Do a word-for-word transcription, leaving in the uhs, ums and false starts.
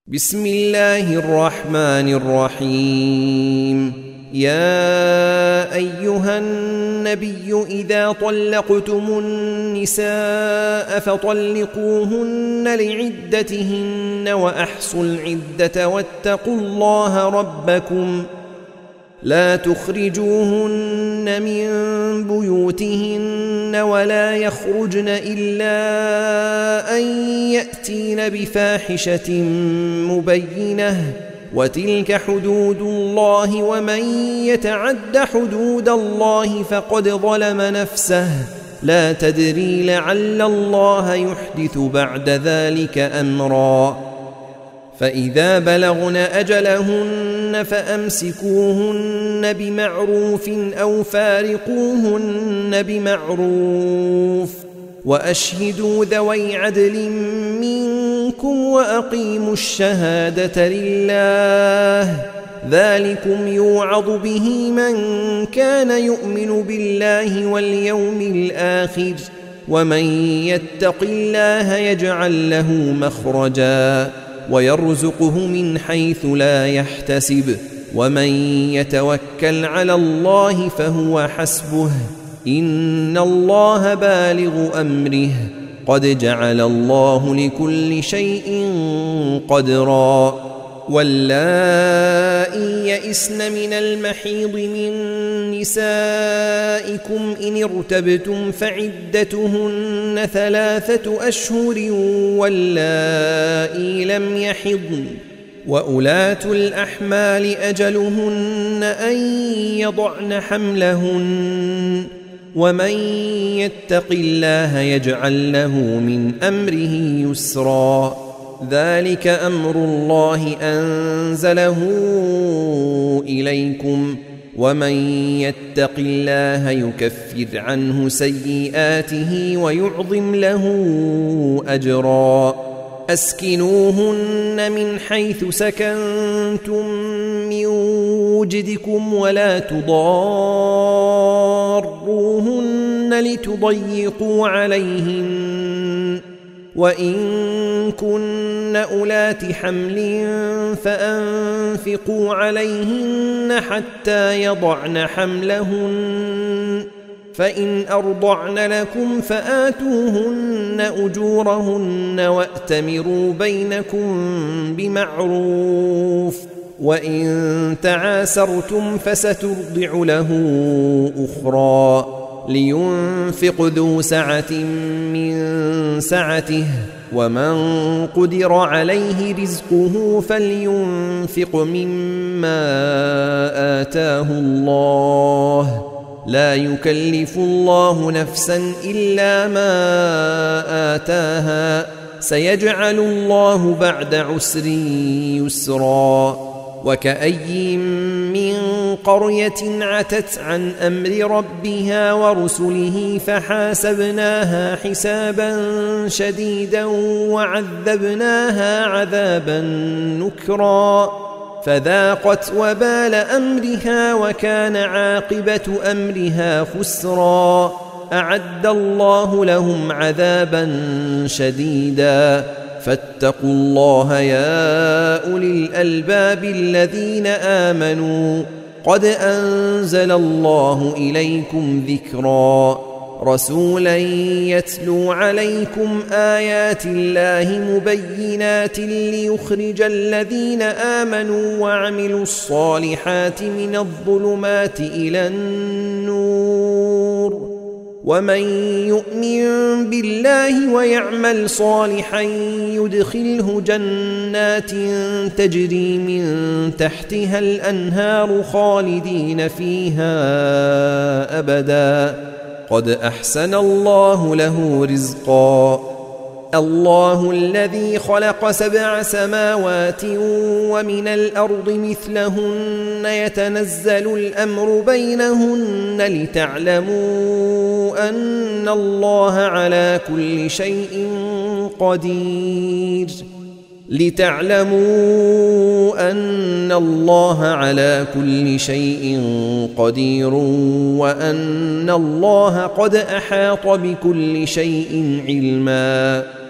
بسم الله الرحمن الرحيم. يا أيها النبي إذا طلقتم النساء فطلقوهن لعدتهن وأحصوا العدة واتقوا الله ربكم لا تخرجوهن من بيوتهن ولا يخرجن إلا أن يأتين بفاحشة مبينة وتلك حدود الله ومن يتعد حدود الله فقد ظلم نفسه لا تدري لعل الله يحدث بعد ذلك أمرا. فإذا بلغن أجلهن فأمسكوهن بمعروف أو فارقوهن بمعروف وأشهدوا ذوي عدل منكم وأقيموا الشهادة لله ذلكم يوعظ به من كان يؤمن بالله واليوم الآخر ومن يتق الله يجعل له مخرجا ويرزقه من حيث لا يحتسب ومن يتوكل على الله فهو حسبه إن الله بالغ أمره قد جعل الله لكل شيء قدرا. واللائي يئسن من المحيض من نسائكم إن ارتبتم فعدتهن ثلاثة أشهر واللائي لم يحضن وأولاة الأحمال أجلهن أن يضعن حملهن ومن يتق الله يجعل له من أمره يسرا. ذلك أمر الله أنزله إليكم ومن يتق الله يكفر عنه سيئاته ويعظم له أجرا. أسكنوهن من حيث سكنتم من وجدكم ولا تضاروهن لتضيقوا عليهن وإن كن أولات حمل فأنفقوا عليهن حتى يضعن حملهن فإن أرضعن لكم فآتوهن أجورهن وأتمروا بينكم بمعروف وإن تعاسرتم فسترضع له أخرى لينفق ذو سعة من سعته ومن قدر عليه رزقه فلينفق مما آتاه الله لا يكلف الله نفسا إلا ما آتاها سيجعل الله بعد عسر يسرا. وكأي من قرية عتت عن أمر ربها ورسله فحاسبناها حسابا شديدا وعذبناها عذابا نكرا فذاقت وبال أمرها وكان عاقبة أمرها خسرا. أعد الله لهم عذابا شديدا فاتقوا الله يا أولي الألباب الذين آمنوا قد أنزل الله إليكم ذكرا رسولا يتلو عليكم آيات الله مبينات ليخرج الذين آمنوا وعملوا الصالحات من الظلمات إلى النور ومن يؤمن بالله ويعمل صالحا يدخله جنات تجري من تحتها الأنهار خالدين فيها أبدا قد أحسن الله له رزقا. الله الذي خلق سبع سماوات ومن الأرض مثلهن يتنزل الأمر بينهن لتعلموا أن الله على كل شيء قدير لتعلموا أن الله على كل شيء قدير وأن الله قد أحاط بكل شيء علما.